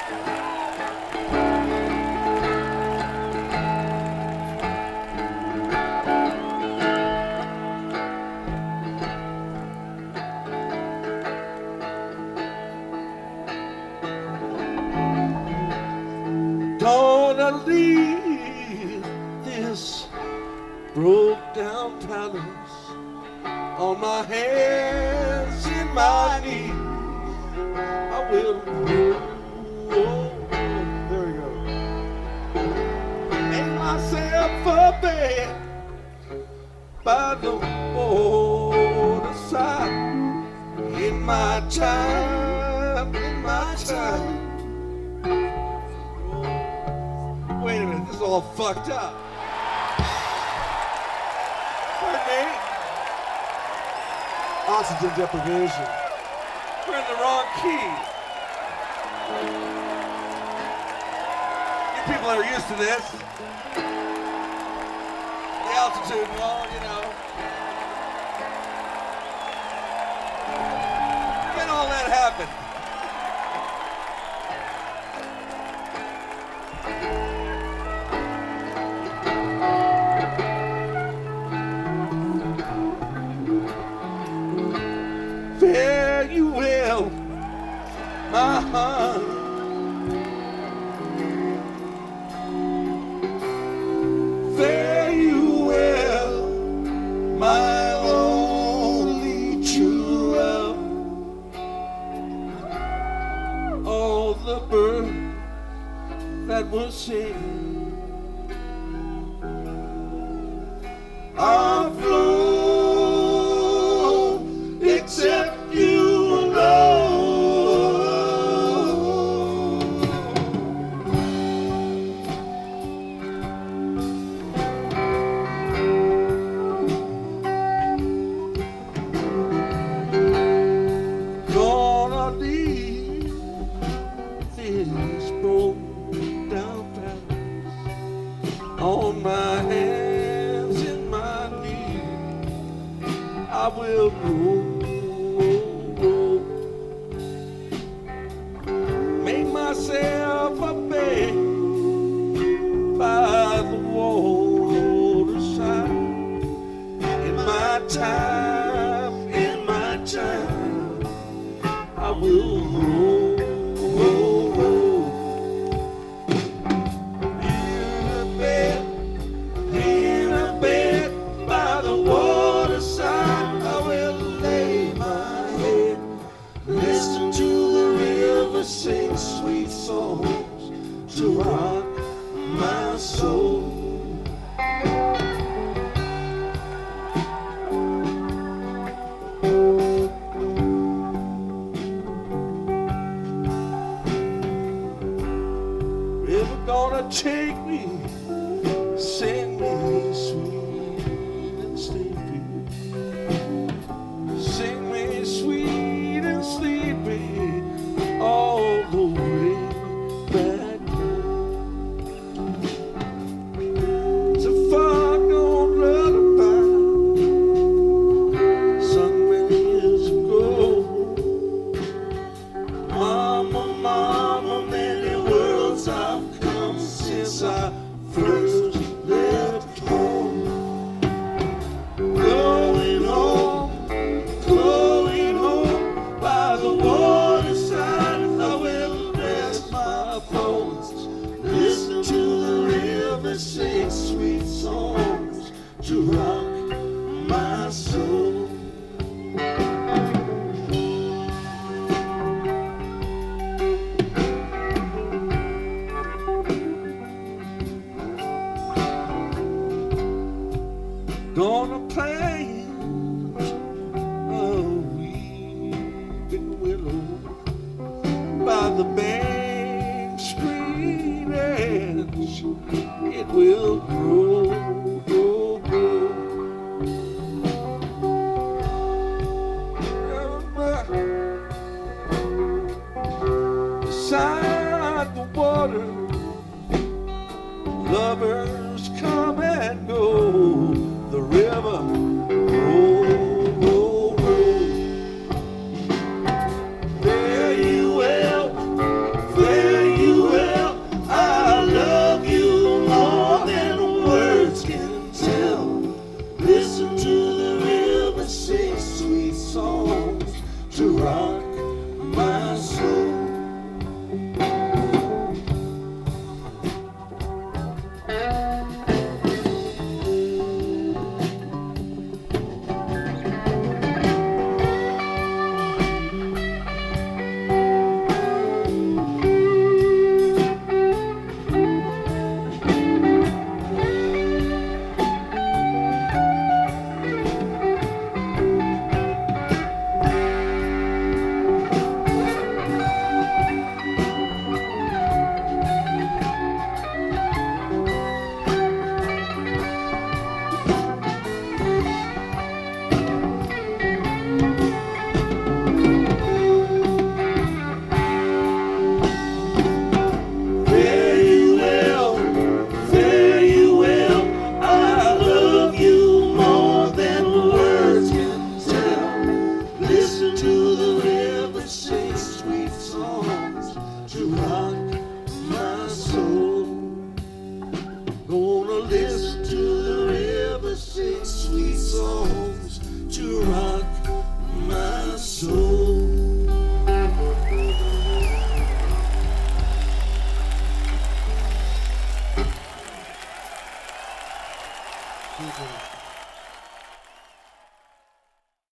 Gonna leave this broke down palace on my hands and my knees. I will there we go. Make myself a bed by the waterside. In my time, Wait a minute, this is all fucked up. Pardon me? Oxygen deprivation. We're in the wrong key. You people are used to this. The altitude and all, you know. When all that happened. Fare you well, my heart. Fare you well, my only true love. All the birds that were singing are flown, except you alone. Gonna leave this broke down palace on my hands and my knees. I will go. Myself a bed by the waterside. In my time, I will roll. In a bed by the waterside. I will lay my head, listen to the river sing sweet songs to rock my soul. River gonna take me, sing me sweet and sleepy. Sing me sweet and sleepy all the way back home. It's a far gone lullaby sung many years ago. Mama, mama, many worlds I've come since I first left home. Going home, going home by the waterside. I will rest my bones, listen to the river sing sweet songs to rock my soul. Gonna plant a weeping willow by the bank screen edge. It will grow, grow, grow. Beside the water, lovers come and go. The river roll, roll, roll. Fare you well, fare you listen to the river sing sweet songs to rock